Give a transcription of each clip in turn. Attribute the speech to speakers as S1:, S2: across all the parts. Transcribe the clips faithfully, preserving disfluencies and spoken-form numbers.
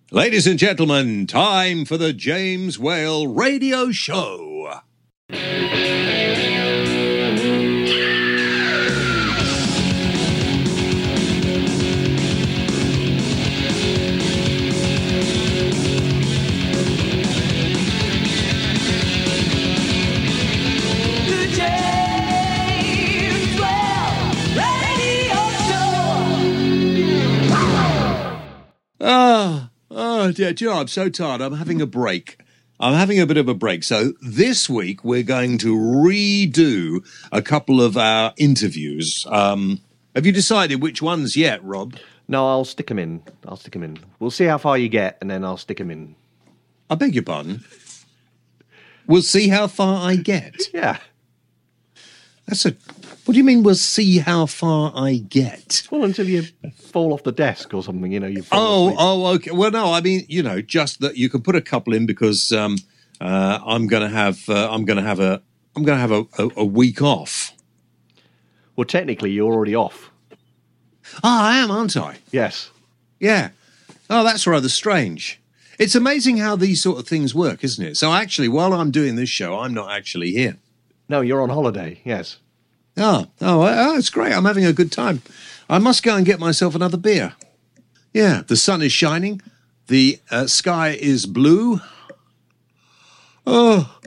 S1: Ladies and gentlemen, time for the James Whale Radio Show. Ah, oh dear, do you know, I'm so tired. I'm having a break. I'm having a bit of a break. So this week we're going to redo a couple of our interviews. Um, have you decided which ones yet, Rob?
S2: No, I'll stick them in. I'll stick them in. We'll see how far you get, and then I'll stick them in.
S1: I beg your pardon? We'll see how far I get?
S2: Yeah.
S1: That's a... What do you mean we'll see how far I get?
S2: Well, until you fall off the desk or something, you know. You
S1: oh,
S2: asleep.
S1: oh, okay. Well, no, I mean, you know, just that you can put a couple in because um, uh, I'm going to have, uh, I'm going to have a, I'm going to have a, a, a week off.
S2: Well, technically, you're already off.
S1: Ah, I am, aren't I?
S2: Yes.
S1: Yeah. Oh, that's rather strange. It's amazing how these sort of things work, isn't it? So actually, while I'm doing this show, I'm not actually here.
S2: No, you're on holiday. Yes.
S1: Oh, oh, oh, it's great. I'm having a good time. I must go and get myself another beer. Yeah, the sun is shining. The uh, sky is blue. Oh,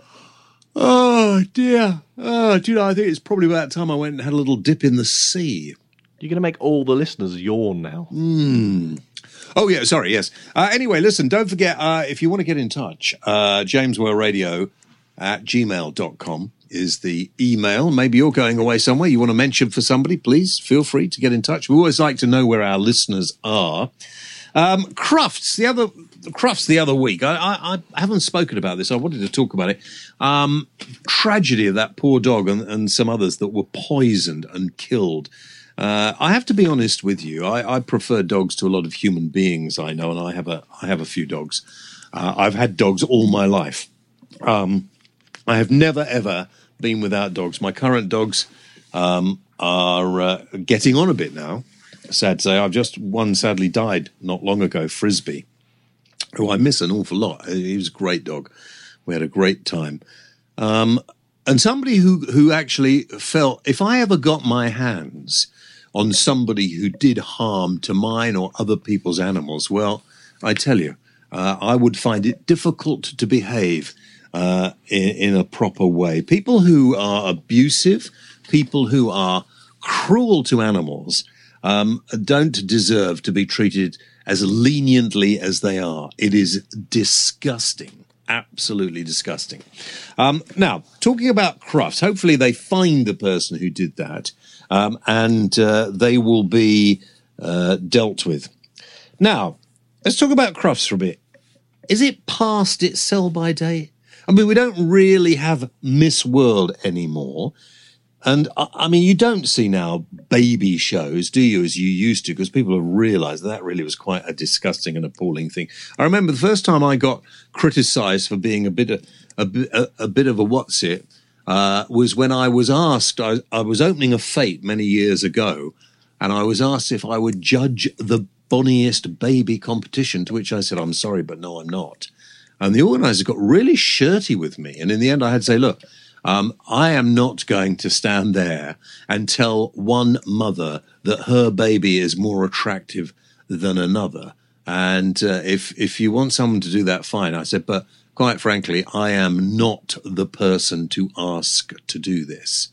S1: oh, dear. Oh, do you know, I think it's probably about time I went and had a little dip in the sea.
S2: You're going to make all the listeners yawn now.
S1: Hmm. Oh, yeah, sorry, yes. Uh, anyway, listen, don't forget, uh, if you want to get in touch, uh, James Whale Radio at gmail dot com. is the email. Maybe you're going away somewhere you want to mention for somebody, please feel free to get in touch. We always like to know where our listeners are. Um, Crufts, the other Crufts the other week. I, I, I haven't spoken about this. I wanted to talk about it. Um, tragedy of that poor dog and, and some others that were poisoned and killed. Uh, I have to be honest with you. I, I prefer dogs to a lot of human beings I know, and I have a I have a few dogs. Uh, I've had dogs all my life. Um, I have never ever been without dogs. My current dogs um, are uh, getting on a bit now. Sad to say, I've just one sadly died not long ago, Frisbee, who I miss an awful lot. He was a great dog. We had a great time. Um, and somebody who, who actually felt, if I ever got my hands on somebody who did harm to mine or other people's animals, well, I tell you, uh, I would find it difficult to behave Uh, in, in a proper way. People who are abusive, people who are cruel to animals, um, don't deserve to be treated as leniently as they are. It is disgusting, absolutely disgusting. Um, now, talking about Crufts, hopefully they find the person who did that, um, and uh, they will be uh, dealt with. Now, let's talk about Crufts for a bit. Is it past its sell-by date? I mean, we don't really have Miss World anymore. And, I mean, you don't see now baby shows, do you, as you used to, because people have realised that, that really was quite a disgusting and appalling thing. I remember the first time I got criticised for being a bit of a, a, a bit of a what's-it uh, was when I was asked, I, I was opening a Fate many years ago, and I was asked if I would judge the bonniest baby competition, to which I said, I'm sorry, but no, I'm not. And the organizer got really shirty with me. And in the end, I had to say, look, um, I am not going to stand there and tell one mother that her baby is more attractive than another. And uh, if if you want someone to do that, fine. I said, but quite frankly, I am not the person to ask to do this.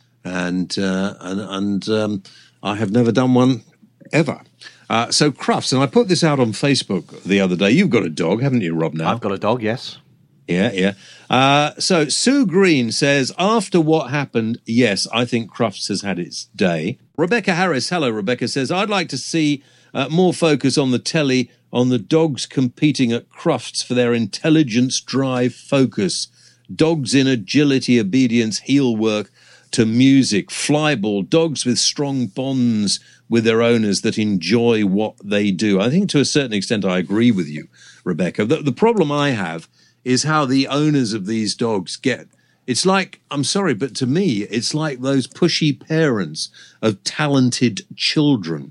S1: And, uh, and, and um, I have never done one ever. Uh, so Crufts, and I put this out on Facebook the other day. You've got a dog, haven't you, Rob, now?
S2: I've got a dog, yes.
S1: Yeah, yeah. Uh, so Sue Green says, after what happened, yes, I think Crufts has had its day. Rebecca Harris, hello, Rebecca, says, I'd like to see uh, more focus on the telly on the dogs competing at Crufts for their intelligence, drive, focus. Dogs in agility, obedience, heel work to music, flyball, dogs with strong bonds with their owners that enjoy what they do. I think to a certain extent I agree with you, Rebecca. The, the problem I have is how the owners of these dogs get. It's like, I'm sorry, but to me, it's like those pushy parents of talented children.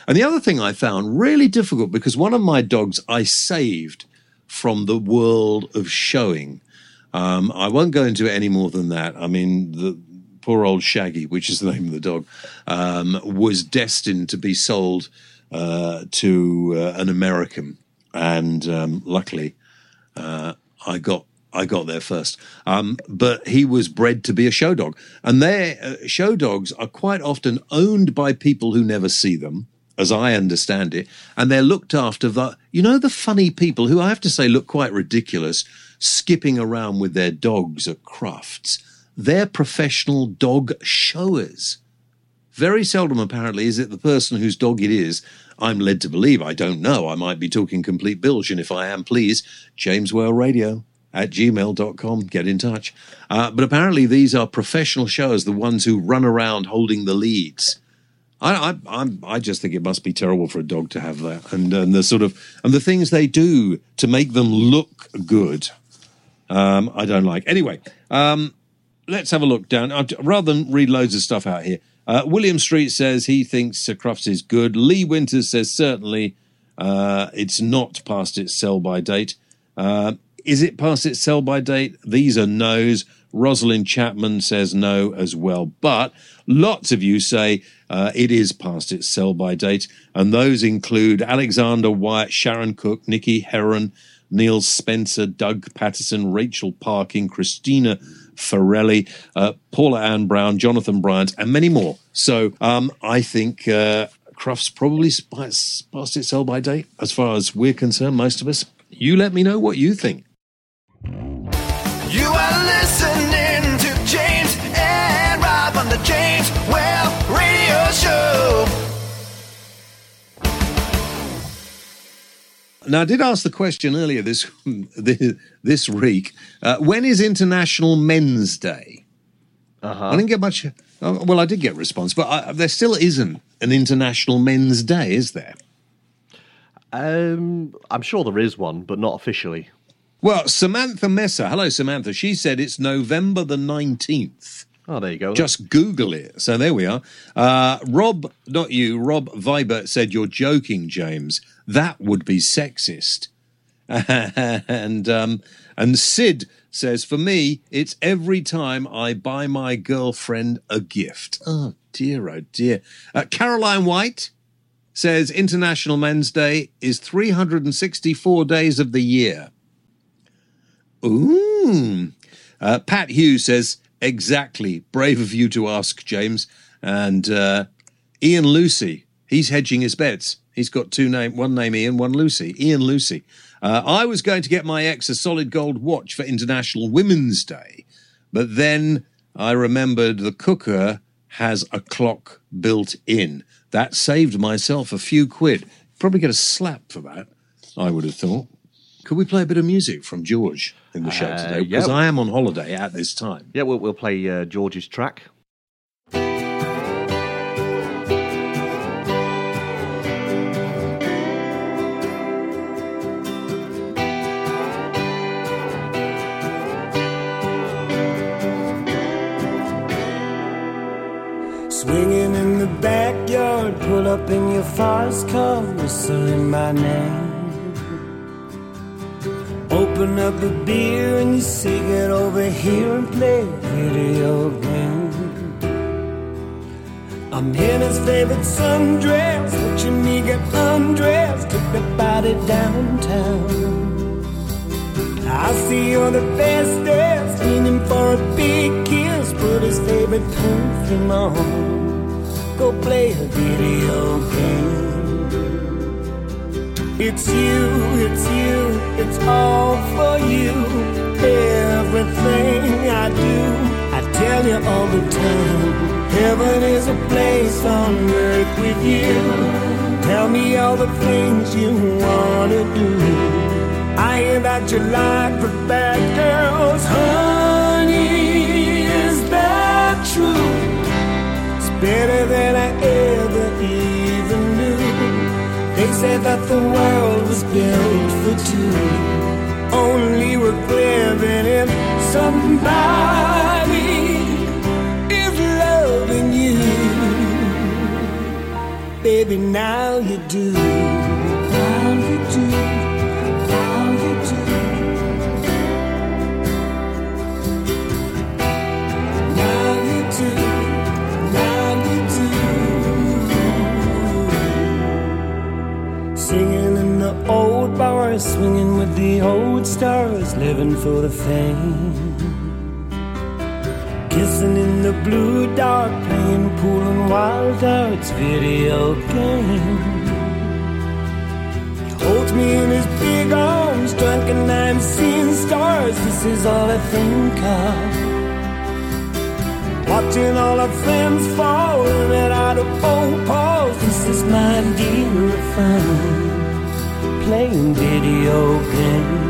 S1: And the other thing I found really difficult, because one of my dogs I saved from the world of showing. Um, I won't go into it any more than that. I mean, the poor old Shaggy, which is the name of the dog, um, was destined to be sold uh, to uh, an American. And um, luckily, uh, I got I got there first. Um, but he was bred to be a show dog. And their uh, show dogs are quite often owned by people who never see them, as I understand it. And they're looked after by, you know, the funny people who I have to say look quite ridiculous, skipping around with their dogs at Crufts. They're professional dog showers. Very seldom, apparently, is it the person whose dog it is. I'm led to believe, I don't know, I might be talking complete bilge, and if I am, please, James Whale Radio at gmail dot com, get in touch. Uh, but apparently these are professional showers, the ones who run around holding the leads. I, I, I'm, I just think it must be terrible for a dog to have that, and, and the sort of and the things they do to make them look good. Um, I don't like. Anyway, um, let's have a look down. I'd, rather than read loads of stuff out here, uh, William Street says he thinks Sir Crufts is good. Lee Winters says certainly uh, it's not past its sell-by date. Uh, is it past its sell-by date? These are no's. Rosalind Chapman says no as well. But lots of you say uh, it is past its sell-by date, and those include Alexander Wyatt, Sharon Cook, Nikki Heron, Neil Spencer, Doug Patterson, Rachel Parkin, Christina Farelli, uh, Paula Ann Brown, Jonathan Bryant, and many more. So um, I think uh, Crufts probably past its sell-by date, as far as we're concerned, most of us. You let me know what you think.
S3: You are listening to James and Rob on the James Whale Radio Show.
S1: Now, I did ask the question earlier this this, this week. Uh, when is International Men's Day?
S2: Uh-huh.
S1: I didn't get much. Uh, well, I did get a response, but I, there still isn't an International Men's Day, is there?
S2: Um, I'm sure there is one, but not officially.
S1: Well, Samantha Messer, hello Samantha, she said it's November the nineteenth.
S2: Oh, there you go.
S1: Just Google it. So there we are. Uh, Rob, not you, Rob Vibert said, you're joking, James. That would be sexist. and um, and Sid says, for me, it's every time I buy my girlfriend a gift. Oh, dear, oh, dear. Uh, Caroline White says International Men's Day is three hundred sixty-four days of the year. Ooh. Uh, Pat Hughes says, exactly. Brave of you to ask, James. And uh, Ian Lucy, he's hedging his bets. He's got two name, one name Ian, one Lucy. Ian Lucy. Uh, I was going to get my ex a solid gold watch for International Women's Day, but then I remembered the cooker has a clock built in. That saved myself a few quid. Probably get a slap for that, I would have thought. Could we play a bit of music from George in the show
S2: Uh,
S1: today? Because
S2: yeah.
S1: I am on holiday at this time.
S2: Yeah, we'll, we'll play uh, George's track.
S4: Swinging in the backyard, pull up in your fast car, whistling my name. Open up a beer and you say get over here and play a video game. I'm in his favorite sundress, watching me get undressed, took the body downtown. I see you're the bestest, leaning for a big kiss, put his favorite perfume on. Go play a video game. It's you, it's you, it's all for you. Everything I do, I tell you all the time. Heaven is a place on earth with you. Tell me all the things you wanna do. I hear that you like the bad girls. Honey, is that true? It's better than I ever even knew. They said that the world was built for two. Only worth living if somebody is loving you. baby, now you do. Now you do. Now you do. Now you do. Now you do. Singing in the old bars, swinging with the old stars, living for the fame. Kissing in the blue dark, playing pool and wild darts, video game. He holds me in his big arms, drunk and I'm seeing stars. This is all I think of. Watching all our friends fall in and out of old Paul's. This is my dear friend, playing video games.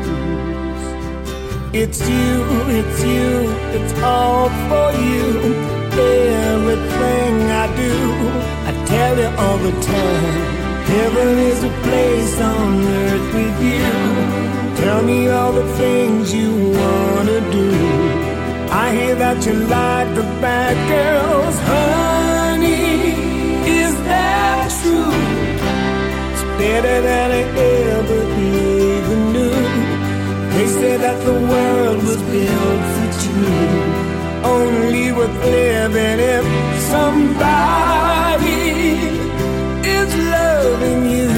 S4: It's you, it's you, it's all for you. Everything I do, I tell you all the time. Heaven is a place on earth with you. Tell me all the things you wanna do. I hear that you like the bad girls, honey. Is that true? It's better than I ever even knew. They say that the world was built for two. Only worth living if somebody is loving you.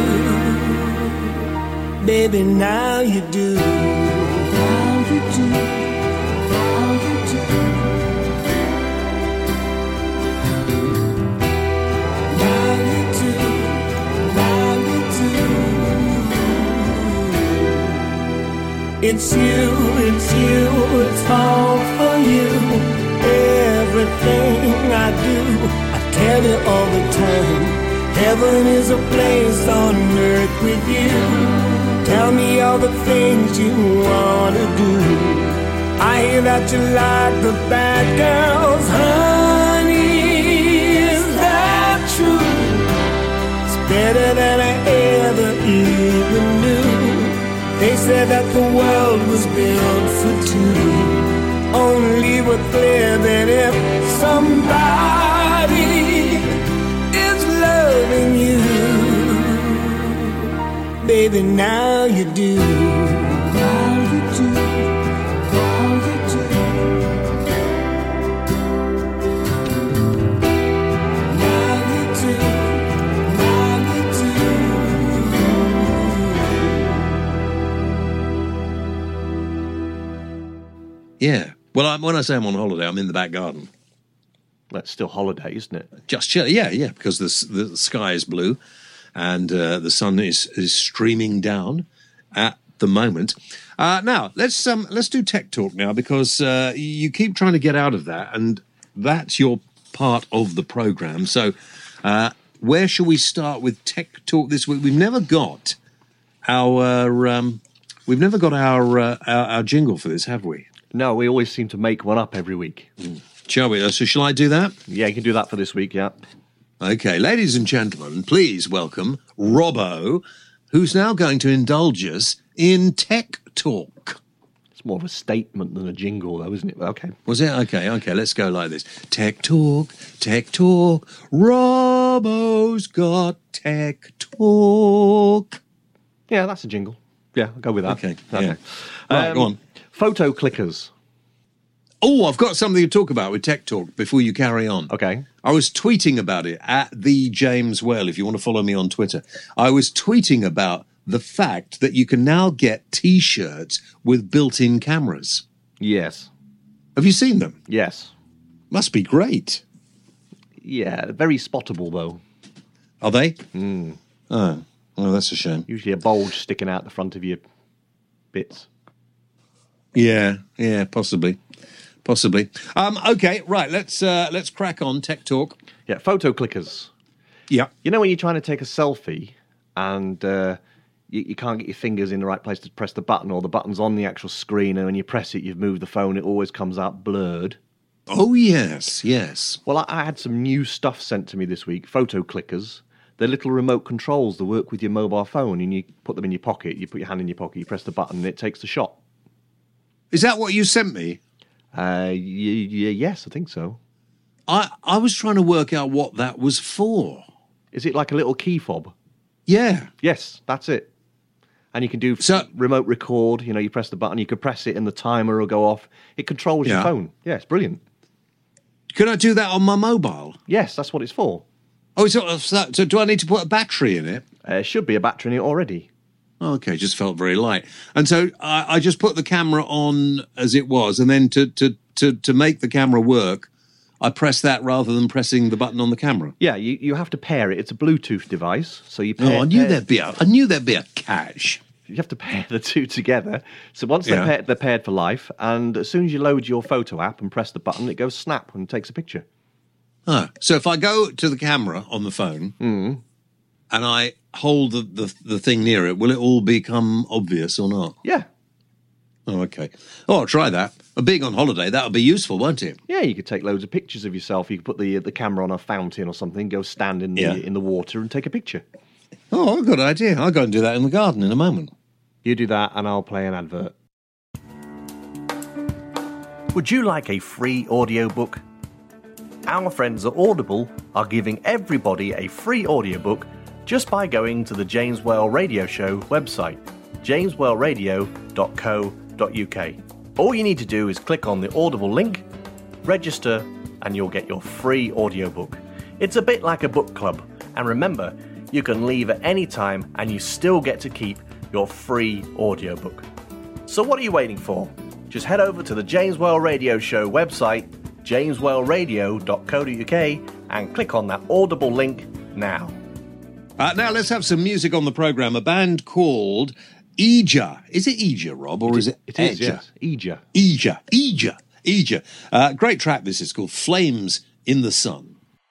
S4: Baby, now you do. Now you do. Now you do. Now you do. Now you do. It's you, it's you, it's all for you. Everything I do, I tell you all the time. Heaven is a place on earth with you. Tell me all the things you wanna do. I hear that you like the bad girls, honey. Is that true? It's better than I ever even knew. They said that the world was built for two. Only worth living if somebody is loving you. Baby, now you do. Now you do. Now you do. Now you do. Now you do.
S1: Yeah. Well, I'm, when I say I'm on holiday, I'm in the back garden.
S2: That's still holiday, isn't it?
S1: Just chill. Yeah, yeah, because the, the sky is blue and uh, the sun is, is streaming down at the moment. Uh, now, let's um, let's do tech talk now, because uh, you keep trying to get out of that, and that's your part of the program. So uh, where shall we start with tech talk this week? We've never got our um, we've never got our, uh, our our jingle for this, have we?
S2: No, we always seem to make one up every week.
S1: Mm. Shall we? So shall I do that?
S2: Yeah, you can do that for this week, yeah.
S1: Okay, ladies and gentlemen, please welcome Robbo, who's now going to indulge us in tech talk.
S2: It's more of a statement than a jingle, though, isn't it? Okay.
S1: Was it? Okay, okay, let's go like this. Tech talk, tech talk, Robbo's got tech talk.
S2: Yeah, that's a jingle. Yeah, I'll go with that.
S1: Okay,
S2: okay.
S1: yeah. Right,
S2: Um,
S1: go on.
S2: Photo clickers.
S1: Oh, I've got something to talk about with Tech Talk before you carry on.
S2: Okay.
S1: I was tweeting about it at the James Well, if you want to follow me on Twitter. I was tweeting about the fact that you can now get T-shirts with built-in cameras.
S2: Yes.
S1: Have you seen them?
S2: Yes.
S1: Must be great.
S2: Yeah, very spottable, though.
S1: Are they?
S2: Mm.
S1: Oh, well, that's a shame.
S2: Usually a bulge sticking out the front of your bits.
S1: Yeah, yeah, possibly. Possibly. Um, okay, right, let's uh, let's crack on, Tech Talk.
S2: Yeah, photo clickers.
S1: Yeah.
S2: You know when you're trying to take a selfie and uh, you, you can't get your fingers in the right place to press the button, or the button's on the actual screen, and when you press it, you've moved the phone, it always comes out blurred.
S1: Oh, yes, yes.
S2: Well, I, I had some new stuff sent to me this week, photo clickers. They're little remote controls that work with your mobile phone, and you put them in your pocket, you put your hand in your pocket, you press the button, and it takes the shot.
S1: Is that what you sent me?
S2: Uh, y- y- yes, I think so.
S1: I, I was trying to work out what that was for.
S2: Is it like a little key fob?
S1: Yeah.
S2: Yes, that's it. And you can do
S1: So-
S2: remote record. You know, you press the button, you could press it and the timer will go off. It controls your
S1: Yeah.
S2: phone. Yeah, it's brilliant.
S1: Can I do that on my mobile?
S2: Yes, that's what it's for.
S1: Oh, so, so, so do I need to put a battery in it?
S2: Uh, it should be a battery in it already.
S1: Okay, just felt very light. And so I, I just put the camera on as it was, and then to, to, to, to make the camera work, I press that rather than pressing the button on the camera.
S2: Yeah, you, you have to pair it. It's a Bluetooth device, so you
S1: Oh,
S2: pair,
S1: I knew
S2: pair-
S1: there'd be a, I knew there'd be a catch.
S2: you have to pair the two together. So once they're,
S1: Yeah.
S2: paired, they're paired for life, and as soon as you load your photo app and press the button, it goes snap and takes a picture.
S1: Oh, so if I go to the camera on the phone and I hold the, the, the thing near it, will it all become obvious or not?
S2: Yeah.
S1: Oh, okay. Oh, I'll try that. But being on holiday, that'll be useful, won't it?
S2: Yeah, you could take loads of pictures of yourself. You could put the the camera on a fountain or something, go stand in the,
S1: Yeah.
S2: in the water and take a picture.
S1: Oh, I've got an idea. I'll go and do that in the garden in a moment.
S2: You do that and I'll play an advert.
S5: Would you like a free audiobook? Our friends at Audible are giving everybody a free audiobook just by going to the James Well Radio Show website, james well radio dot co dot uk. All you need to do is click on the Audible link, register, and you'll get your free audiobook. It's a bit like a book club, and remember, you can leave at any time and you still get to keep your free audiobook. So what are you waiting for? Just head over to the James Well Radio Show website, james well radio dot co dot uk, and click on that Audible link now.
S1: Uh, now let's have some music on the programme. A band called Eja. Is it Eja, Rob, or is it
S2: It is,
S1: Eja?
S2: yes. Eja.
S1: Eja. Eja. Eja. Uh, great track this is called Flames in the Sun.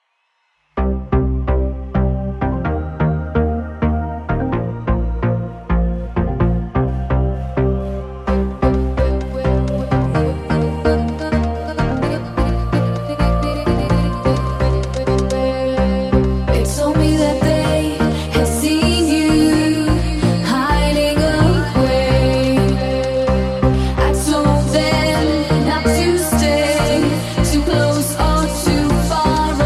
S6: They told me that they had seen you hiding away. I told them not to stay too close or too far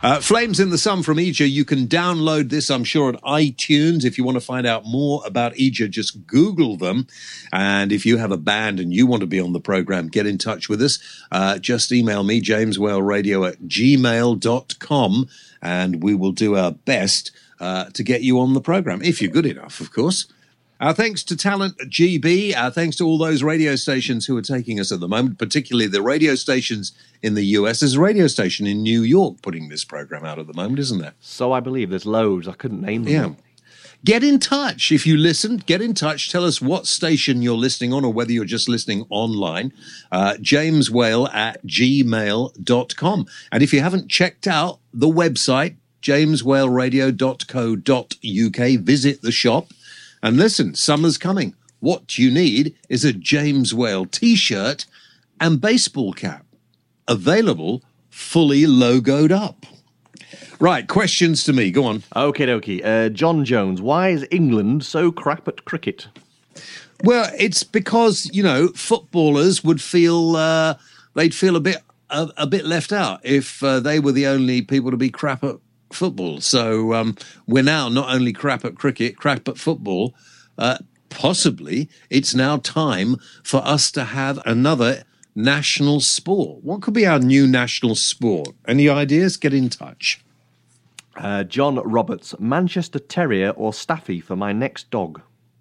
S1: Uh, Flames in the Sun from Ija. You can download this, I'm sure, at iTunes. If you want to find out more about Ija, just Google them. And if you have a band and you want to be on the program, get in touch with us. Uh, just email me, jameswhaleradio at gmail dot com, and we will do our best uh, to get you on the program, if you're good enough, of course. Our thanks to Talent G B. Our thanks to all those radio stations who are taking us at the moment, particularly the radio stations in the U S. There's a radio station in New York putting this program out at the moment, isn't there?
S2: So I believe there's loads. I couldn't name them.
S1: Yeah. Get in touch. If you listen, get in touch. Tell us what station you're listening on or whether you're just listening online. Uh, James Whale at gmail dot com. And if you haven't checked out the website, james whale radio dot co dot U K, visit the shop. And listen, summer's coming. What you need is a James Whale T-shirt and baseball cap. Available, fully logoed up. Right, questions to me. Go on.
S2: Okie dokie. Uh, John Jones, why is England so crap at cricket?
S1: Well, it's because, you know, footballers would feel, uh, they'd feel a bit a, a bit left out if uh, they were the only people to be crap at football. So um, we're now not only crap at cricket, crap at football. Uh, possibly it's now time for us to have another national sport. What could be our new national sport? Any ideas? Get in touch.
S2: Uh, John Roberts, Manchester Terrier or Staffy for my next dog?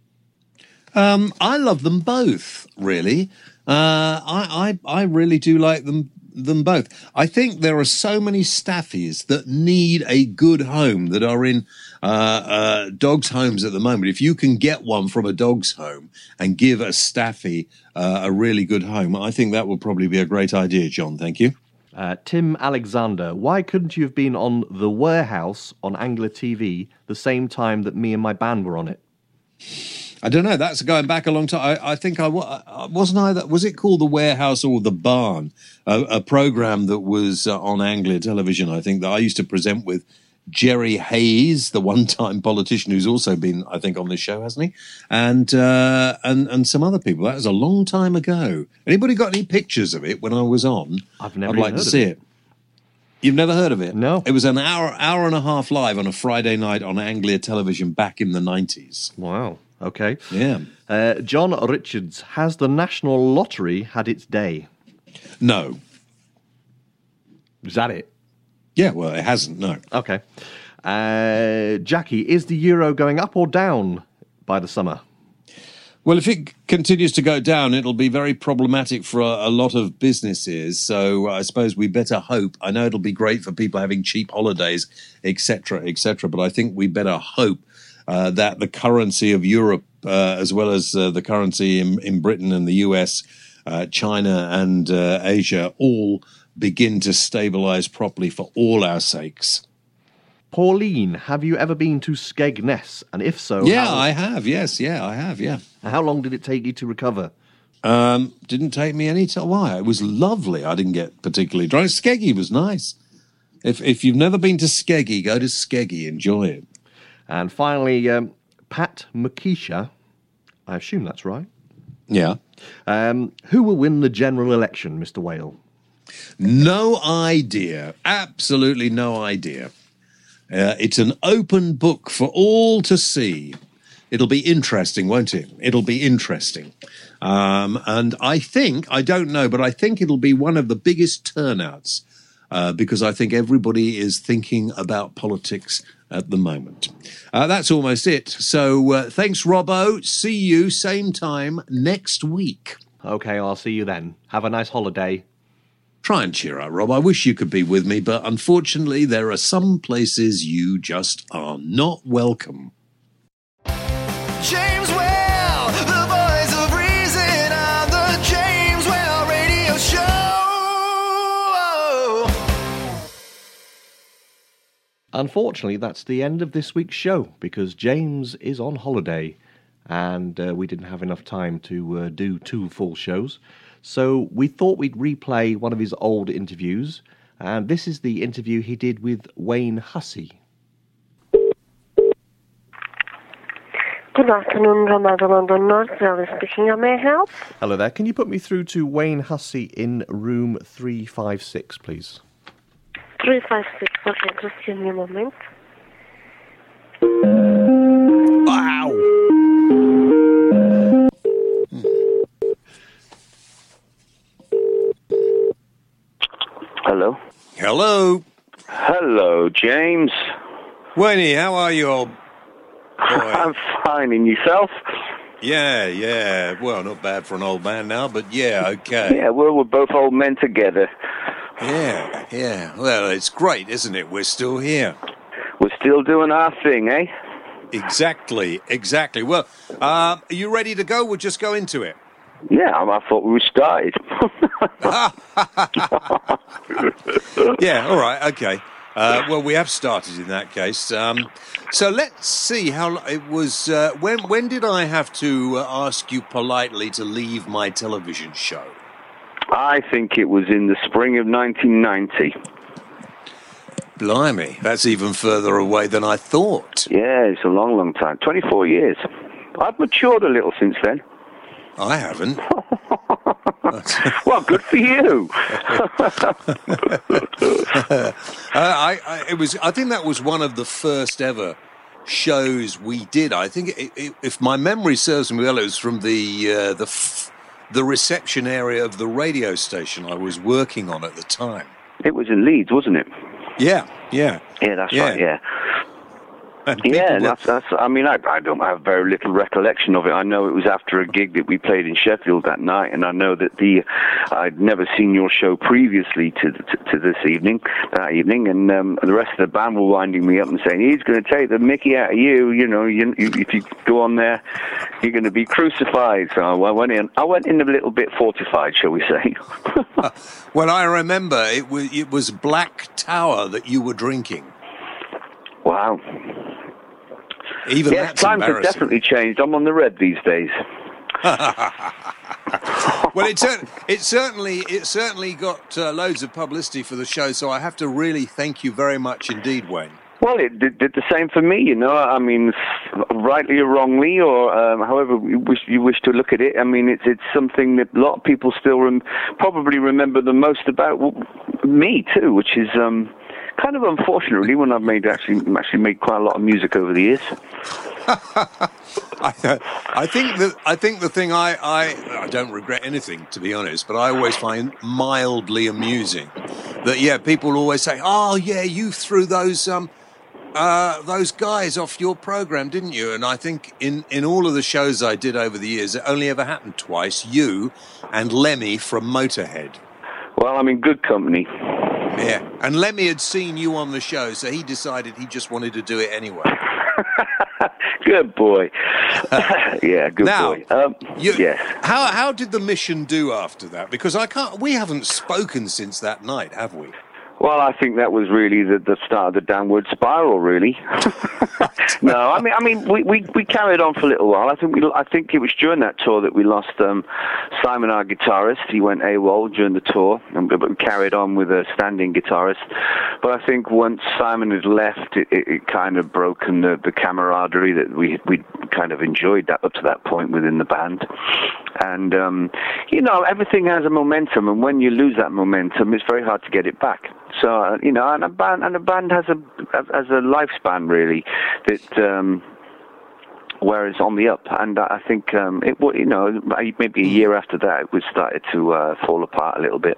S1: Um, I love them both, really. Uh, I, I I really do like them them both. I think there are so many staffies that need a good home that are in uh, uh, dogs' homes at the moment. If you can get one from a dog's home and give a staffy uh, a really good home, I think that would probably be a great idea, John. Thank you.
S2: Uh, Tim Alexander, why couldn't you have been on The Warehouse on Angler T V the same time that me and my band were on it?
S1: I don't know. That's going back a long time. I, I think I wasn't I. That was it called The Warehouse or The Barn, a, a program that was uh, on Anglia Television. I think that I used to present with Jerry Hayes, the one-time politician who's also been, I think, on this show, hasn't he? And uh, and and some other people. That was a long time ago. Anybody got any pictures of it when I was on?
S2: I've never
S1: I'd like
S2: heard
S1: to
S2: of
S1: see
S2: it.
S1: it. You've never heard of it?
S2: No.
S1: It was an hour, hour and a half live on a Friday night on Anglia Television back in the nineties.
S2: Wow. Okay.
S1: Yeah.
S2: Uh, John Richards, has the National Lottery had its day?
S1: No.
S2: Is that it?
S1: Yeah, well, it hasn't, no.
S2: Okay. Uh, Jackie, is the euro going up or down by the summer?
S1: Well, if it continues to go down, it'll be very problematic for a, a lot of businesses. So I suppose we better hope. I know it'll be great for people having cheap holidays, et cetera, et cetera. But I think we better hope uh, that the currency of Europe, uh, as well as uh, the currency in, in Britain and the U S, uh, China and uh, Asia, all begin to stabilise properly for all our sakes.
S2: Pauline, have you ever been to Skegness? And if so,
S1: Yeah,
S2: how,
S1: I have. Yes, yeah, I have. Yeah.
S2: how long did it take you to recover?
S1: Um, didn't take me any time. Why? It was lovely. I didn't get particularly drunk. Skeggy was nice. If if you've never been to Skeggy, go to Skeggy. Enjoy it.
S2: And finally, um, Pat McKeisha, I assume that's right.
S1: Yeah.
S2: Um, who will win the general election, Mister Whale?
S1: No idea. Absolutely no idea. Uh, it's an open book for all to see. It'll be interesting, won't it? It'll be interesting. Um, and I think, I don't know, but I think it'll be one of the biggest turnouts uh, because I think everybody is thinking about politics at the moment. Uh, that's almost it. So uh, thanks, Robbo. See you same time next week.
S2: Okay, I'll see you then. Have a nice holiday.
S1: Try and cheer up, Rob. I wish you could be with me, but unfortunately there are some places you just are not welcome.
S3: James Well, the voice of reason on the James Well Radio Show.
S2: Unfortunately, that's the end of this week's show because James is on holiday and uh, we didn't have enough time to uh, do two full shows. So we thought we'd replay one of his old interviews, and this is the interview he did with Wayne Hussey.
S7: Good afternoon, Ramada London North. Zelda speaking. How may I help?
S2: Hello there. Can you put me through to Wayne Hussey in room three five six, please?
S7: three five six. Okay, just give me a moment.
S1: Wow.
S8: Hello.
S1: Hello.
S8: Hello, James.
S1: Winnie, how are you, old boy?
S8: I'm fine. And yourself?
S1: Yeah, yeah. Well, not bad for an old man now, but yeah, okay.
S8: Yeah, well, we're both old men together.
S1: Yeah, yeah. Well, it's great, isn't it? We're still here.
S8: We're still doing our thing, eh?
S1: Exactly, exactly. Well, uh, are you ready to go? We'll just go into it.
S8: Yeah, I, I thought we were started.
S1: Yeah, all right, okay. Uh, well, we have started in that case. Um, so let's see how lo- it was. Uh, when when did I have to uh, ask you politely to leave my television show?
S8: I think it was in the spring of nineteen ninety.
S1: Blimey, that's even further away than I thought.
S8: Yeah, it's a long, long time. twenty-four years. I've matured a little since then.
S1: I haven't.
S8: Well, good for you.
S1: uh, I, I, it was. I think that was one of the first ever shows we did. I think, it, it, if my memory serves me well, it was from the uh, the f- the reception area of the radio station I was working on at the time.
S8: It was in Leeds, wasn't it?
S1: Yeah, yeah,
S8: Yeah, that's
S1: Yeah.
S8: right, yeah.
S1: And
S8: Yeah,
S1: people were-
S8: that's, that's, I mean, I, I don't have very little recollection of it. I know it was after a gig that we played in Sheffield that night, and I know that the I'd never seen your show previously to to, to this evening, that evening, and um, the rest of the band were winding me up and saying, he's going to take the mickey out of you, you know, you, you, if you go on there, you're going to be crucified. So I went in, I went in a little bit fortified, shall we say.
S1: Well, I remember it was it was Black Tower that you were drinking.
S8: Wow.
S1: Even
S8: Yes,
S1: that's
S8: times have
S1: embarrassing.
S8: definitely changed. I'm on the red these days.
S1: Well, it, cer- it certainly it certainly got uh, loads of publicity for the show, so I have to really thank you very much indeed, Wayne.
S8: Well, it did, did the same for me, you know. I mean, rightly or wrongly, or um, however you wish, you wish to look at it. I mean, it's it's something that a lot of people still rem- probably remember the most about w- me too, which is um, kind of unfortunate, really, when I've made actually actually made quite a lot of music over the years.
S1: I, I think that I think the thing I, I I don't regret anything, to be honest, but I always find mildly amusing that yeah, people always say, "Oh yeah, you threw those um uh those guys off your program, didn't you?" And I think in in all of the shows I did over the years, it only ever happened twice. You and Lemmy from Motorhead.
S8: Well, I'm in good company.
S1: Yeah, and Lemmy had seen you on the show, so he decided he just wanted to do it anyway.
S8: Good boy. Yeah, good
S1: Now,
S8: boy. Um,
S1: You,
S8: yes.
S1: How how did the mission do after that? Because I can't. We haven't spoken since that night, have we?
S8: Well, I think that was really the, the start of the downward spiral. Really. No, I mean, I mean, we, we, we carried on for a little while. I think we, I think it was during that tour that we lost um, Simon, our guitarist. He went AWOL during the tour, and but we carried on with a standing guitarist. But I think once Simon had left, it, it, it kind of broken the, the camaraderie that we we kind of enjoyed that up to that point within the band. And um, you know, everything has a momentum, and when you lose that momentum, it's very hard to get it back. So uh, you know, and a band and a band has a has a lifespan really that um, where it's on the up. And I think um, it you know maybe a year after that it was started to uh, fall apart a little bit.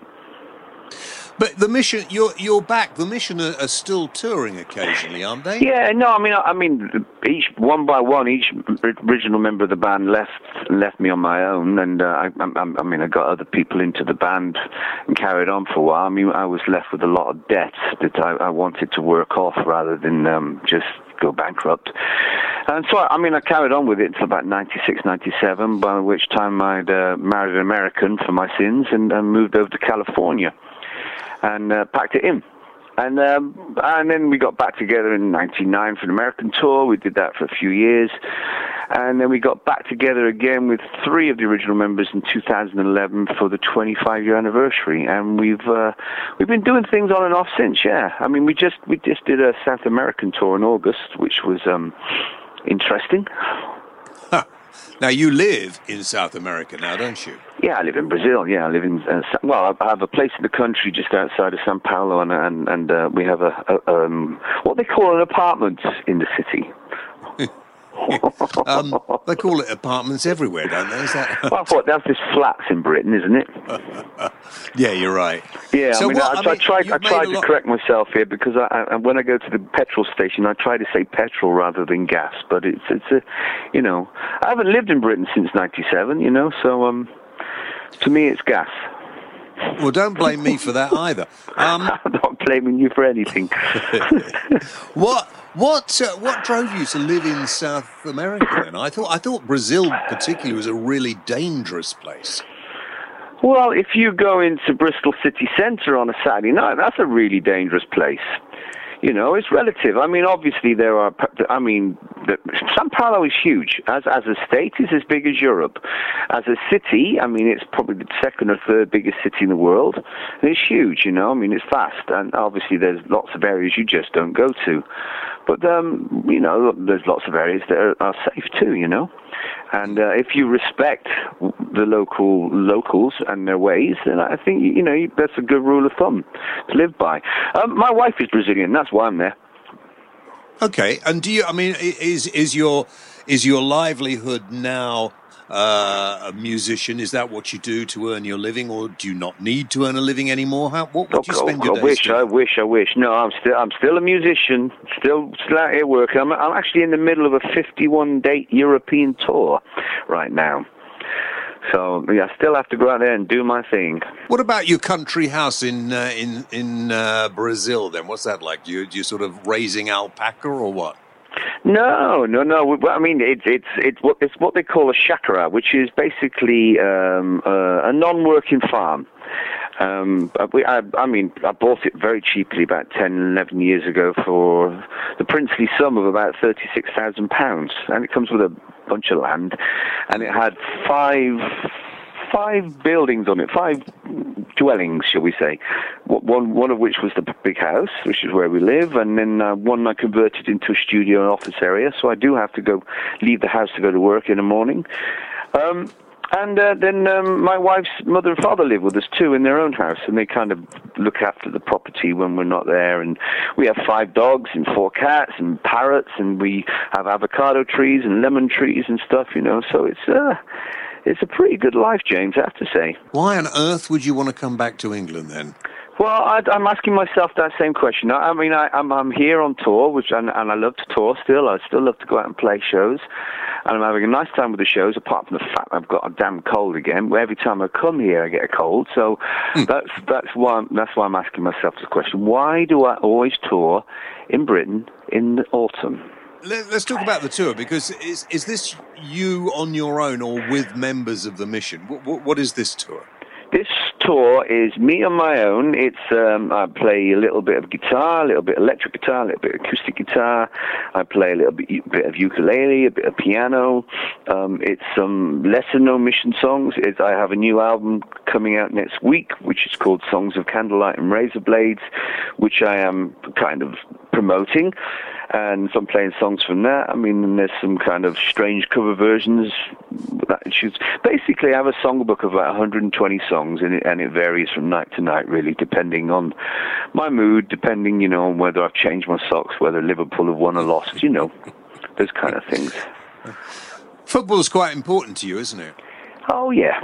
S1: But the mission, you're you're back. The mission are, are still touring occasionally, aren't they?
S8: Yeah, no, I mean, I mean, each one by one, each original member of the band left left me on my own, and uh, I, I, I mean, I got other people into the band and carried on for a while. I mean, I was left with a lot of debts that I, I wanted to work off rather than um, just go bankrupt. And so, I mean, I carried on with it until about ninety-six, ninety-seven, by which time I'd uh, married an American for my sins and, and moved over to California. And uh, packed it in, and um, and then we got back together in ninety-nine for an American tour. We did that for a few years, and then we got back together again with three of the original members in two thousand eleven for the twenty-five year anniversary. And we've uh, we've been doing things on and off since. Yeah, I mean we just we just did a South American tour in August, which was um, interesting.
S1: Now, you live in South America now, don't you?
S8: Yeah, I live in Brazil. Yeah, I live in, uh, Sa- well, I have a place in the country just outside of Sao Paulo, and and, and uh, we have a, a um, what they call an apartment in the city.
S1: um, they call it apartments everywhere, don't they? Is that?
S8: Well, I thought that's just flats in Britain, isn't it?
S1: Yeah, you're right.
S8: Yeah,
S1: So
S8: I mean,
S1: what-
S8: I,
S1: I
S8: I
S1: mean,
S8: tried. I
S1: you've made
S8: tried
S1: a
S8: to
S1: lot-
S8: correct myself here because I, I, when I go to the petrol station, I try to say petrol rather than gas. But it's it's a, you know, I haven't lived in Britain since ninety-seven. You know, so um, to me, it's gas.
S1: Well, don't blame me for that either. Um,
S8: I'm not blaming you for anything.
S1: what what uh, what drove you to live in South America? Then I thought I thought Brazil particularly was a really dangerous place.
S8: Well, if you go into Bristol city centre on a Saturday night, that's a really dangerous place. You know, it's relative. I mean, obviously there are. I mean, the, Sao Paulo is huge. As as a state, it's as big as Europe. As a city, I mean, it's probably the second or third biggest city in the world. And it's huge. You know, I mean, it's vast, and obviously there's lots of areas you just don't go to. But um, you know, there's lots of areas that are, are safe too. You know. And uh, if you respect the local locals and their ways, then I think, you know, that's a good rule of thumb to live by. Um, my wife is Brazilian. That's why I'm there.
S1: Okay, and do you? I mean, i- is is your is your livelihood now uh, a musician? Is that what you do to earn your living, or do you not need to earn a living anymore? How what would you
S8: Oh,
S1: spend
S8: I
S1: your days
S8: wish,
S1: doing?
S8: I wish, I wish. No, I'm still, I'm still a musician. Still, still out here working. I'm, I'm actually in the middle of a fifty-one date European tour right now. So yeah, I still have to go out there and do my thing.
S1: What about your country house in uh, in in uh, Brazil? Then what's that like? You you sort of raising alpaca or what?
S8: No, no, no. Well, I mean, it's it's it's what it's what they call a chácara, which is basically um, uh, a non-working farm. Um, we, I, I mean, I bought it very cheaply about ten, eleven years ago for the princely sum of about thirty-six thousand pounds, and it comes with a bunch of land, and it had five. Five buildings on it, five dwellings, shall we say. One, one of which was the big house, which is where we live, and then uh, one I converted into a studio and office area. So I do have to go leave the house to go to work in the morning. Um, and uh, then um, my wife's mother and father live with us too in their own house, and they kind of look after the property when we're not there. And we have five dogs and four cats and parrots, and we have avocado trees and lemon trees and stuff, you know. So it's uh, it's a pretty good life, James, I have to say.
S1: Why on earth would you want to come back to England then?
S8: Well, I, I'm asking myself that same question. I, I mean, I, I'm, I'm here on tour, which and, and I love to tour still. I still love to go out and play shows, and I'm having a nice time with the shows. Apart from the fact I've got a damn cold again. Where every time I come here, I get a cold. So that's that's why I'm, that's why I'm asking myself this question: why do I always tour in Britain in the autumn?
S1: Let- Let's talk about the tour, because is is this you on your own or with members of the mission? What, what, what is this tour?
S8: This tour is me on my own. It's um, I play a little bit of guitar, a little bit of electric guitar, a little bit of acoustic guitar. I play a little bit, bit of ukulele, a bit of piano. Um, it's some lesser-known mission songs. It's, I have a new album coming out next week, which is called Songs of Candlelight and Razor Blades, which I am kind of promoting. And so I'm playing songs from that. I mean, there's some kind of strange cover versions. That shoots. Basically, I have a songbook of about one hundred twenty songs, and it, and it varies from night to night, really, depending on my mood, depending, you know, on whether I've changed my socks, whether Liverpool have won or lost, you know, those kind of things.
S1: Football's quite important to you, isn't it?
S8: Oh, yeah.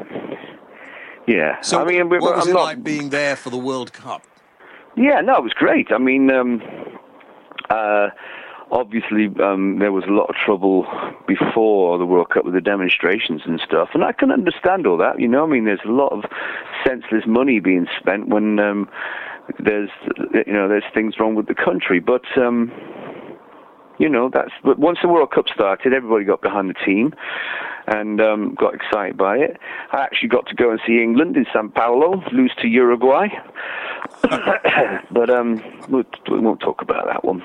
S8: Yeah.
S1: So
S8: I mean,
S1: what was
S8: I'm
S1: it
S8: not,
S1: like being there for the World Cup?
S8: Yeah, no, it was great. I mean, um, uh, obviously, um, there was a lot of trouble before the World Cup with the demonstrations and stuff, and I can understand all that. You know, I mean, there's a lot of senseless money being spent when um, there's, you know, there's things wrong with the country. But um, you know, that's. But once the World Cup started, everybody got behind the team and um, got excited by it. I actually got to go and see England in Sao Paulo lose to Uruguay. But um, we'll, we won't talk about that one.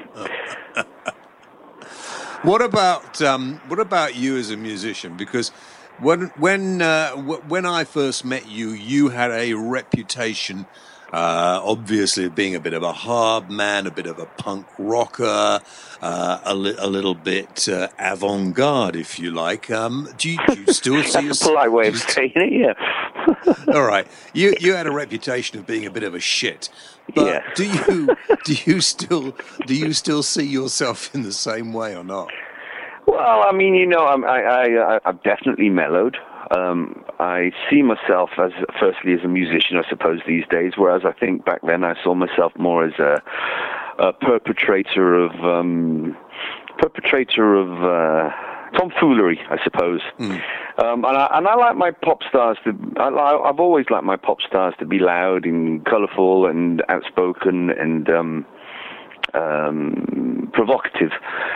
S1: What about um, what about you as a musician? Because when when uh, w- when I first met you, you had a reputation uh, obviously being a bit of a hard man, a bit of a punk rocker, uh, a, li- a little bit uh, avant-garde, if you like. Um, do, you, do you still see
S8: That's a polite way of saying it, yeah.
S1: All right. You you had a reputation of being a bit of a shit. But
S8: Yeah.
S1: do you do you still do you still see yourself in the same way or not?
S8: Well, I mean, you know, I'm, I, I, I've definitely mellowed. Um, I see myself as, firstly, as a musician, I suppose, these days, whereas I think back then I saw myself more as a, a perpetrator of, um, perpetrator of uh, tomfoolery, I suppose. Mm. Um, and, I, and I like my pop stars to, I, I've always liked my pop stars to be loud and colourful and outspoken and um, um, provocative.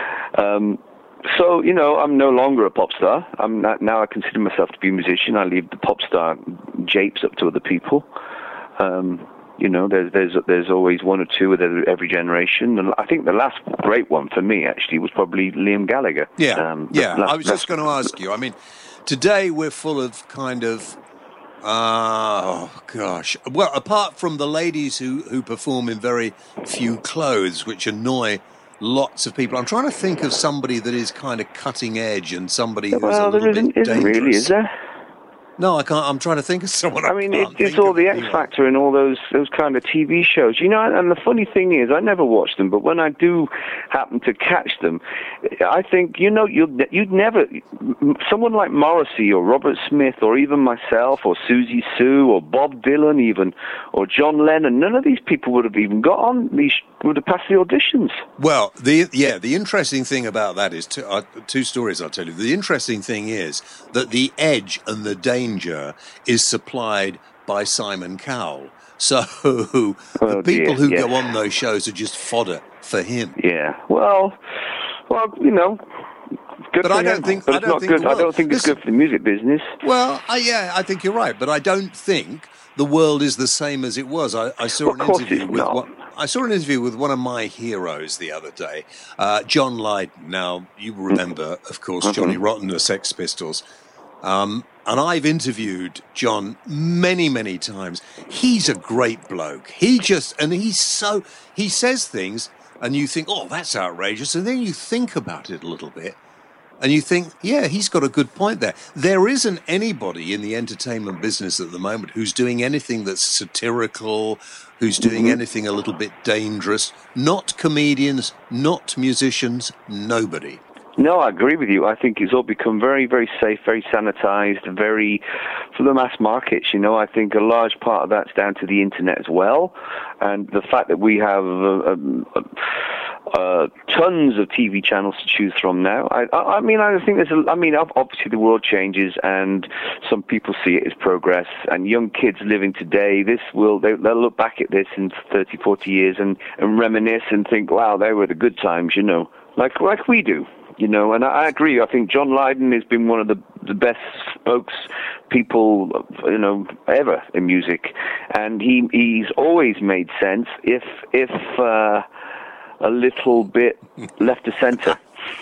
S8: Um So, you know, I'm no longer a pop star. I'm not, now I consider myself to be a musician. I leave the pop star japes up to other people. Um, you know, there's there's there's always one or two with every generation. And I think the last great one for me, actually, was probably Liam Gallagher.
S1: Yeah,
S8: um,
S1: yeah.
S8: last,
S1: I was just going to ask you. I mean, today we're full of kind of, uh, oh, gosh. Well, apart from the ladies who, who perform in very few clothes, which annoy lots of people. I'm trying to think of somebody that is kind of cutting edge and somebody who's
S8: well,
S1: a little
S8: there isn't,
S1: bit
S8: isn't
S1: dangerous.
S8: really, is there?
S1: No, I can't. I'm trying to think of someone. I,
S8: I mean, it,
S1: can't
S8: it's
S1: think
S8: all
S1: of
S8: the X
S1: anyone.
S8: Factor and all those those kind of T V shows, you know. And the funny thing is, I never watch them, but when I do happen to catch them, I think, you know, you'd you'd never someone like Morrissey or Robert Smith or even myself or Susie Sue or Bob Dylan even or John Lennon. None of these people would have even got on. These would have passed the auditions.
S1: Well, the yeah, the interesting thing about that is two, uh, two stories I'll tell you. The interesting thing is that the edge and the danger is supplied by Simon Cowell. So
S8: oh,
S1: the people
S8: dear,
S1: who
S8: yeah.
S1: go on those shows are just fodder for him.
S8: Yeah. Well, well, you know. Good
S1: But
S8: for
S1: I don't
S8: him,
S1: think-
S8: but
S1: I
S8: it's
S1: don't
S8: not
S1: think
S8: good.
S1: the
S8: I don't
S1: world-
S8: think it's
S1: Listen-
S8: good for the music business.
S1: Well, I, yeah, I think you're right, but I don't think the world is the same as it was. I, I saw
S8: Of
S1: an
S8: course
S1: interview
S8: it's
S1: with
S8: not.
S1: one, I saw an interview with one of my heroes the other day, uh, John Lydon. Now you remember, of course,
S8: Mm-hmm.
S1: Johnny Rotten, the Sex Pistols. Um, and I've interviewed John many, many times. He's a great bloke. He just, and he's so, he says things and you think, oh, that's outrageous. And then you think about it a little bit and you think, yeah, he's got a good point there. There isn't anybody in the entertainment business at the moment who's doing anything that's satirical, who's doing
S8: Mm-hmm.
S1: anything a little bit dangerous. Not comedians, not musicians, nobody.
S8: No, I agree with you. I think it's all become very, very safe, very sanitized, very for the mass markets. You know, I think a large part of that's down to the internet as well, and the fact that we have uh, uh, uh, tons of T V channels to choose from now. I, I, I mean, I think there's. A, I mean, obviously the world changes, and some people see it as progress. And young kids living today, this will they, they'll look back at this in thirty, forty years and, and reminisce and think, wow, they were the good times. You know, like like we do. You know, and I agree. I think John Lydon has been one of the the best spokespeople, you know, ever in music, and he he's always made sense if if uh, a little bit left to centre.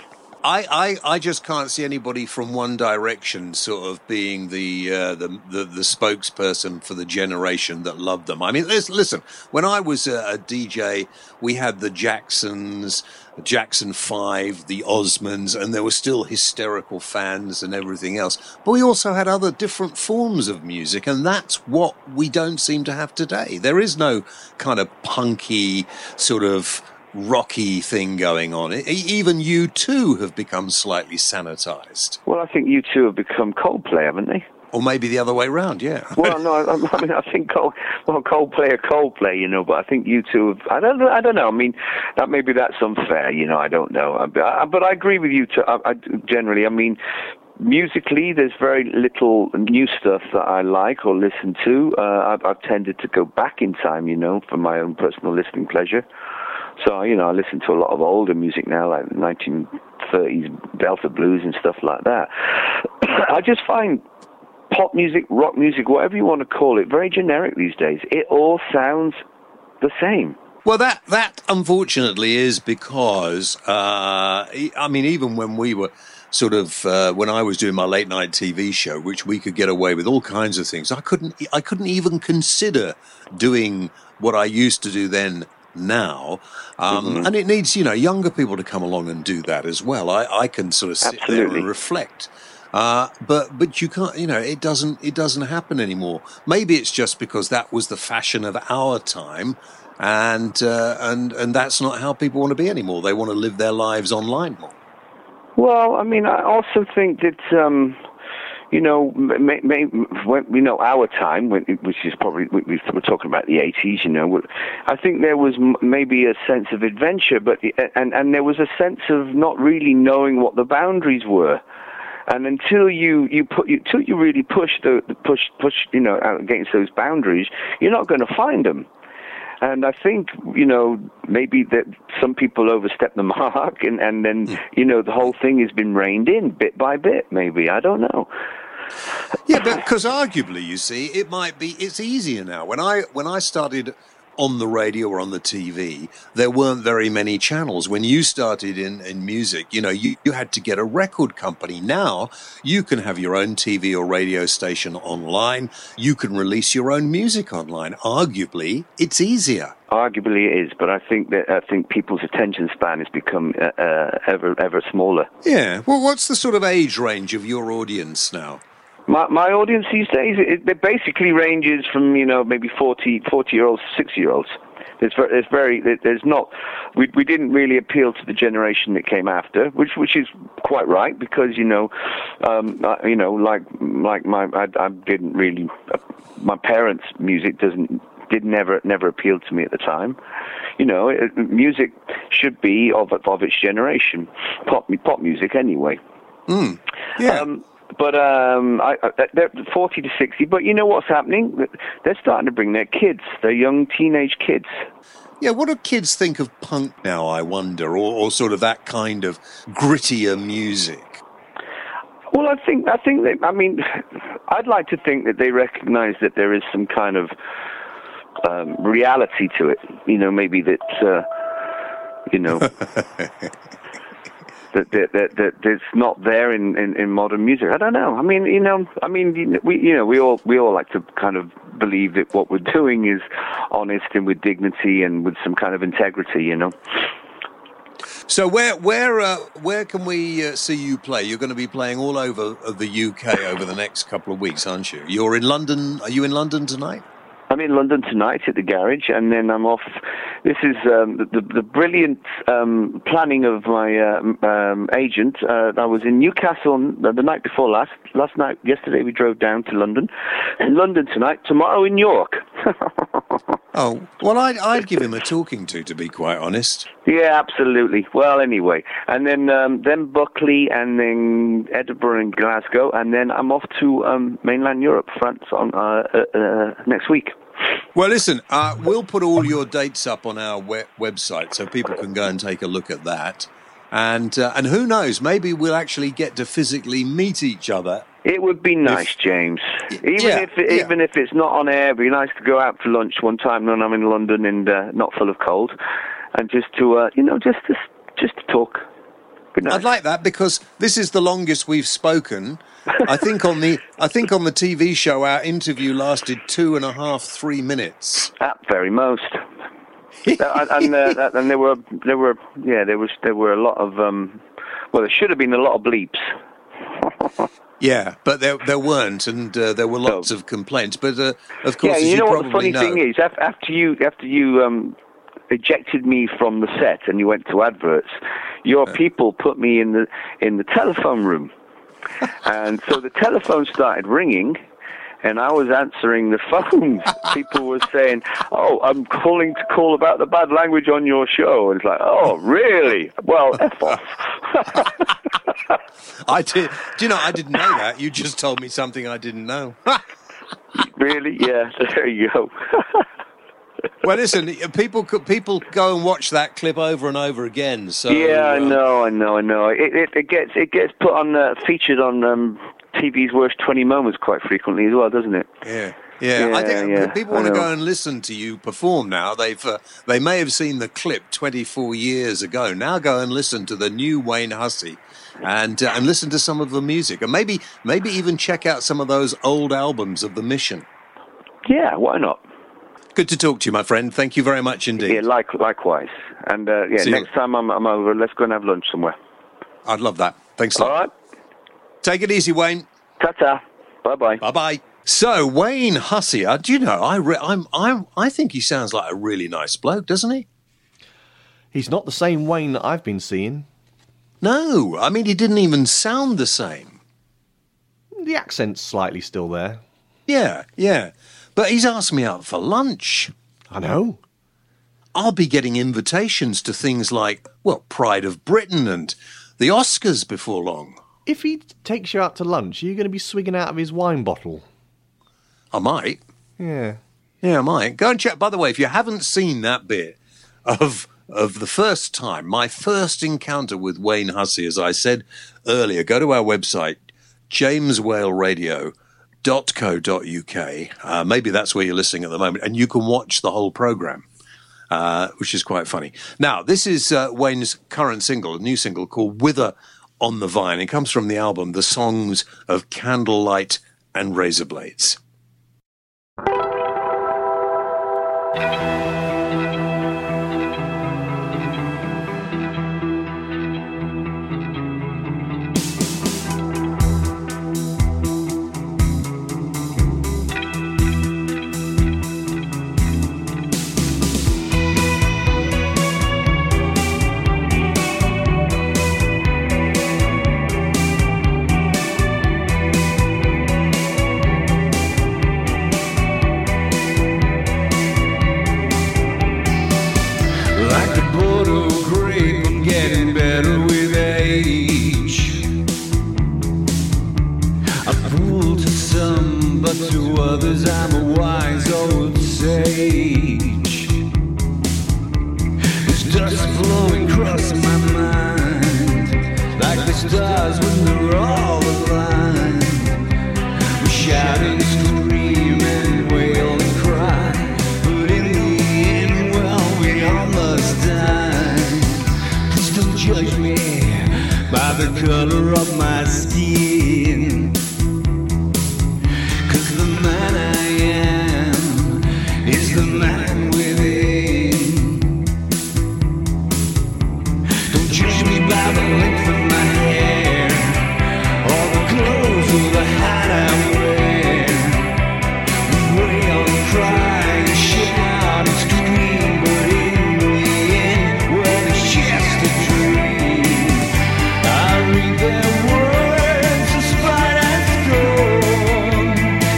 S1: I, I, I just can't see anybody from One Direction sort of being the, uh, the the the spokesperson for the generation that loved them. I mean, listen, when I was a, a D J, we had the Jacksons, Jackson Five, the Osmonds, and there were still hysterical fans and everything else. But we also had other different forms of music, and that's what we don't seem to have today. There is no kind of punky sort of rocky thing going on. Even U two have become slightly sanitized.
S8: Well, I think U two have become Coldplay, haven't they?
S1: Or maybe the other way round, yeah.
S8: Well, no, I, I mean, I think Cold, well, Coldplay are Coldplay, you know, but I think U two have, I don't, I don't know. I mean, that maybe that's unfair, you know. I don't know, I, I, but I agree with you. To, I, I, generally, I mean, musically, there's very little new stuff that I like or listen to. Uh, I've, I've tended to go back in time, you know, for my own personal listening pleasure. So, you know, I listen to a lot of older music now, like nineteen thirties Delta blues and stuff like that. I just find pop music, rock music, whatever you want to call it, very generic these days. It all sounds the same.
S1: Well, that that unfortunately is because uh, e- I mean, even when we were sort of uh, when I was doing my late night T V show, which we could get away with all kinds of things, I couldn't I couldn't even consider doing what I used to do then. Now, um,
S8: Mm-hmm.
S1: and it needs you know younger people to come along and do that as well. I, I can sort of sit there
S8: Absolutely.
S1: and reflect. Uh, but but you can't, you know, it doesn't it doesn't happen anymore. Maybe it's just because that was the fashion of our time, and uh, and and that's not how people want to be anymore. They want to live their lives online more.
S8: Well, I mean, I also think that, um, you know, may, may, when, you know, our time, when, which is probably, we, we're talking about the eighties, you know, I think there was m- maybe a sense of adventure, but and, and there was a sense of not really knowing what the boundaries were. And until you, you put you, until you really push the push push you know out against those boundaries, you're not going to find them. And I think you know maybe that some people overstep the mark, and, and then you know the whole thing has been reined in bit by bit. Maybe I don't know.
S1: Yeah, but because arguably, you see, it might be it's easier now. When I when I started on the radio or on the T V, there weren't very many channels. When you started in, in music, you know, you, you had to get a record company. Now you can have your own T V or radio station online. You can release your own music online. Arguably, it's easier.
S8: Arguably it is, but I think that I think people's attention span has become uh, uh, ever ever smaller.
S1: Yeah. Well, what's the sort of age range of your audience now?
S8: My my audience these days, it, it basically ranges from you know maybe forty, forty year olds, sixty year olds. There's very, there's very there's not we we didn't really appeal to the generation that came after, which which is quite right because you know um, you know like like my I, I didn't really uh, my parents' music doesn't did never never appeal to me at the time. You know, it, music should be of of its generation, pop pop music anyway.
S1: Mm. Yeah.
S8: Um, But um, I, I, they're forty to sixty. But you know what's happening? They're starting to bring their kids, their young teenage kids.
S1: Yeah, what do kids think of punk now, I wonder, or, or sort of that kind of grittier music?
S8: Well, I think I think that I mean, I'd like to think that they recognise that there is some kind of um, reality to it. You know, maybe that uh, you know. That, that that that that's not there in, in, in modern music. I don't know. I mean, you know, I mean, we you know, we all we all like to kind of believe that what we're doing is honest and with dignity and with some kind of integrity. You know.
S1: So where where uh, where can we uh, see you play? You're going to be playing all over of the U K over the next couple of weeks, aren't you? You're in London. Are you in London tonight?
S8: I'm in London tonight at the Garage, and then I'm off. This is um, the, the, the brilliant um, planning of my uh, um, agent. Uh, I was in Newcastle the, the night before last. Last night, yesterday, we drove down to London. In London tonight, tomorrow in York.
S1: Oh, well, I'd, I'd give him a talking to, to be quite honest.
S8: Yeah, absolutely. Well, anyway, and then um, then Buckley, and then Edinburgh and Glasgow, and then I'm off to um, mainland Europe, France, on uh, uh, uh, next week.
S1: Well, listen, uh, we'll put all your dates up on our we- website so people can go and take a look at that. And uh, and who knows, maybe we'll actually get to physically meet each other.
S8: It would be nice,
S1: If-
S8: James. Even
S1: Yeah,
S8: if
S1: yeah.
S8: even if it's not on air, it'd be nice to go out for lunch one time when I'm in London and uh, not full of cold, and just to uh, you know just to just to talk. Be nice.
S1: I'd like that because this is the longest we've spoken. I think on the I think on the T V show our interview lasted two and a half, three minutes.
S8: At very most. Uh, and uh, and there were there were yeah there was there were a lot of um well there should have been a lot of bleeps.
S1: Yeah, but there there weren't, and uh, there were lots
S8: No.
S1: of complaints. But uh, of course,
S8: Yeah,
S1: as
S8: you
S1: you
S8: know what the
S1: probably
S8: funny
S1: know,
S8: thing is? Af- After you after you um, ejected me from the set and you went to adverts, your people put me in the in the telephone room, and so the telephone started ringing. And I was answering the phones. People were saying, "Oh, I'm calling to call about the bad language on your show." And it's like, "Oh, really? Well, F off."
S1: I did. Do you know? I didn't know that. You just told me something I didn't know.
S8: Really? Yeah. There you go.
S1: Well, listen, people could people go and watch that clip over and over again. So
S8: yeah, I
S1: uh,
S8: know, I know, I know. It it, it gets it gets put on uh, featured on um, T V's worst twenty moments quite frequently as well, doesn't it?
S1: Yeah. Yeah, I
S8: Yeah,
S1: think
S8: yeah,
S1: people
S8: I
S1: want to
S8: know.
S1: go and listen to you perform now. They've uh, they may have seen the clip twenty-four years ago. Now go and listen to the new Wayne Hussey, and uh, and listen to some of the music, and maybe maybe even check out some of those old albums of the Mission.
S8: Yeah, why not?
S1: Good to talk to you, my friend. Thank you very much indeed.
S8: Yeah, like, likewise. And uh, yeah,
S1: See you.
S8: next time I'm, I'm over, let's go and have lunch somewhere.
S1: I'd love that. Thanks a
S8: All
S1: lot.
S8: right?
S1: Take it easy, Wayne.
S8: Ta-ta. Bye-bye.
S1: Bye-bye. So, Wayne Hussey, uh, do you know, I, re- I'm, I'm, I think he sounds like a really nice bloke, doesn't he?
S2: He's not the same Wayne that I've been seeing.
S1: No, I mean, he didn't even sound the same.
S2: The accent's slightly still there.
S1: Yeah, yeah. But he's asked me out for lunch.
S2: I know.
S1: I'll be getting invitations to things like, well, Pride of Britain and the Oscars before long.
S2: If he takes you out to lunch, are you going to be swigging out of his wine bottle?
S1: I might.
S2: Yeah.
S1: Yeah, I might. Go and check. By the way, if you haven't seen that bit of of the first time, my first encounter with Wayne Hussey, as I said earlier, go to our website, james whale radio dot co dot uk. Uh, maybe that's where you're listening at the moment, and you can watch the whole programme, uh, which is quite funny. Now, this is uh, Wayne's current single, a new single called Wither on the Vine. It comes from the album The Songs of Candlelight and Razor Blades.
S9: Like the Bordeaux grape, I'm getting better with age. A fool to some, but to others I'm a wise old sage. There's dust flowing across my mind, like the stars when they're all aligned. We're shouting, scream and wail and cry, but in the end, well, we all must die. Please don't judge me by the color of my skin, 'cause the man I am is the man within. Don't judge me by the length of my hair, or the clothes or the hat I wear. We wail and cry and shout and scream, but in the end, well, it's just a dream. I read their words of spite and scorn.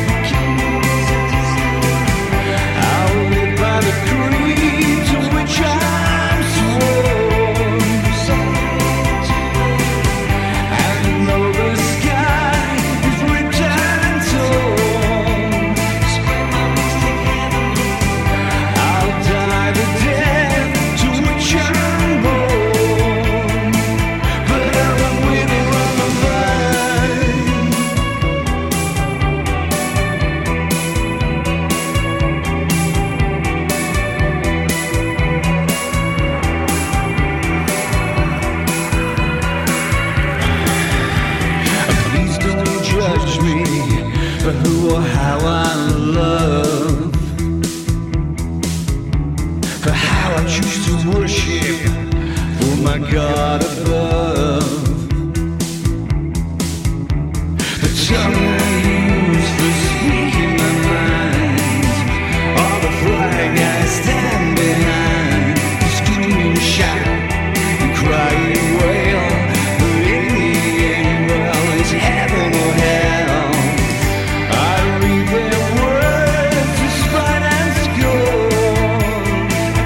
S9: I'll live by the creed to which I'm sworn. And though the sky is ripped and torn, I'll die the death to which I'm born. But I'm a wither on the vine. Please don't judge me for who or how I love, for how I choose to worship, for my God above. The tongue I use for speaking my mind, or the flag I stand behind, scream and shout and cry and wail. But in the end, well, it's heaven or hell. I read their words of spite and scorn.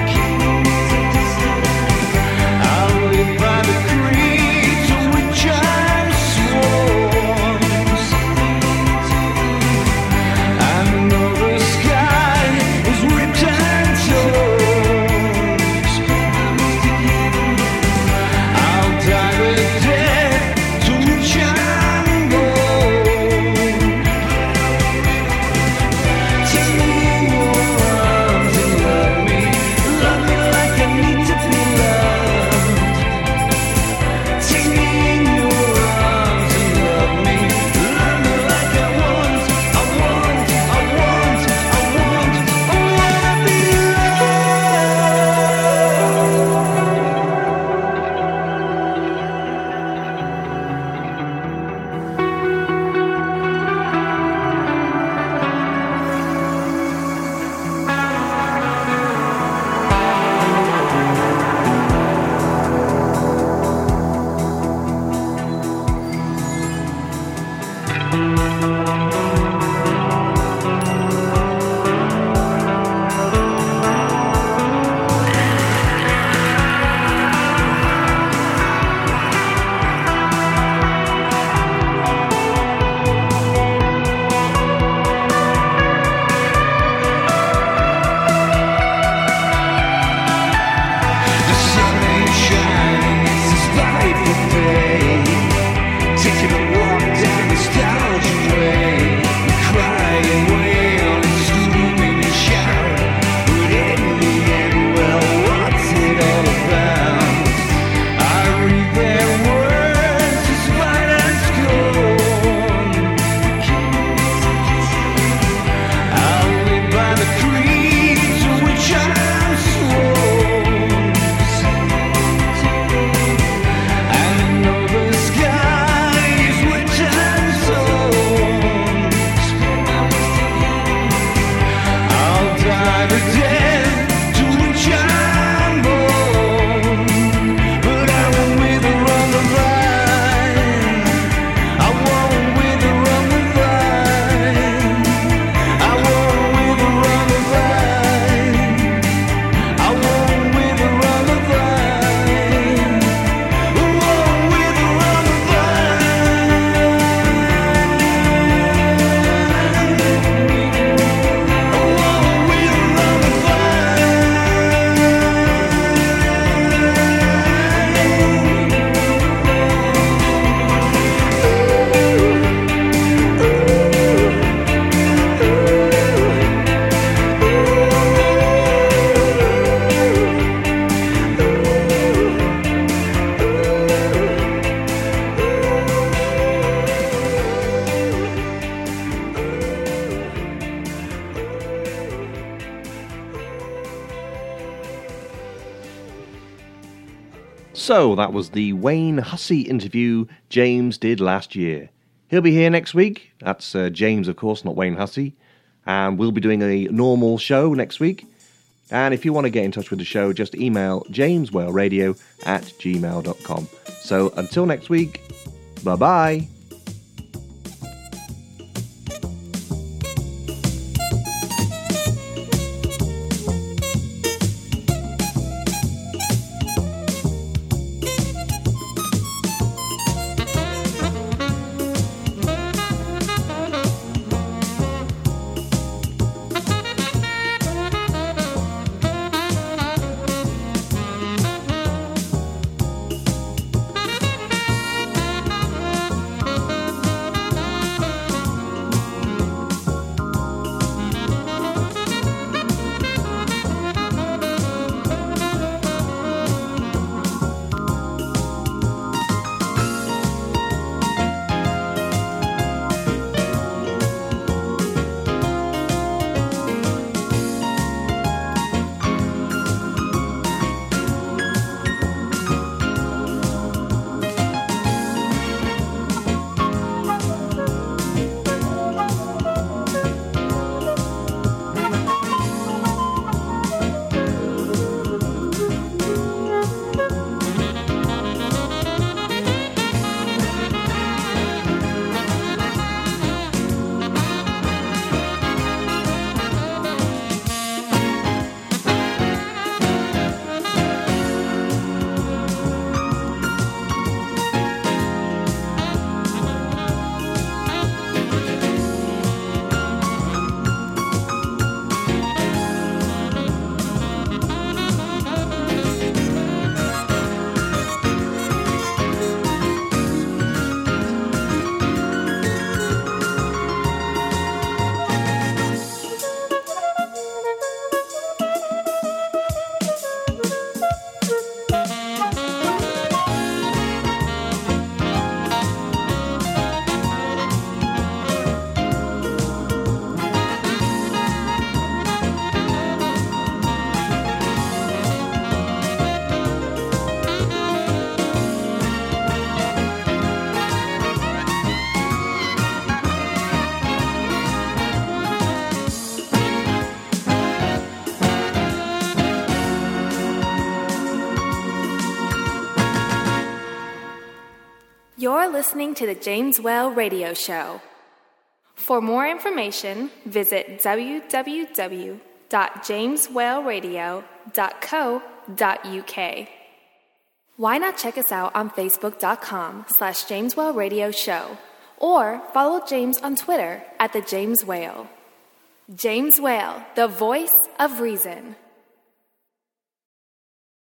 S9: I'll live by the creed to which I'm sworn.
S2: So that was the Wayne Hussey interview James did last year. He'll be here next week. That's uh, James, of course, not Wayne Hussey. And we'll be doing a normal show next week. And if you want to get in touch with the show, just email jameswhaleradio at gmail dot com. So until next week, bye-bye.
S10: You're listening to the James Well Radio Show. For more information, visit w w w dot james whale radio dot co dot u k. Why not check us out on facebook.com slash James Whale Radio Show, or follow James on Twitter at The James Whale. James Whale, the voice of reason.